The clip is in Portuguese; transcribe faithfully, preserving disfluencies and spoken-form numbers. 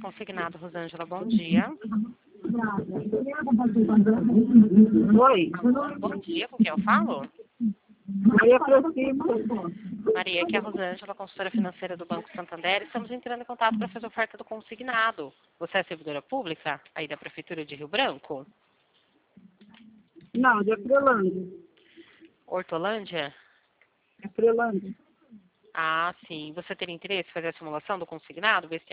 consignado, Rosângela, bom dia. Oi. Bom dia, com quem eu falo? Maria Francisco. Maria, aqui é a Rosângela, consultora financeira do Banco Santander. Estamos entrando em contato para fazer oferta do consignado. Você é servidora pública aí da Prefeitura de Rio Branco? Não, de Frelândia. Hortolândia? É Frelândia. Ah, sim. Você teria interesse em fazer a simulação do consignado? Ver se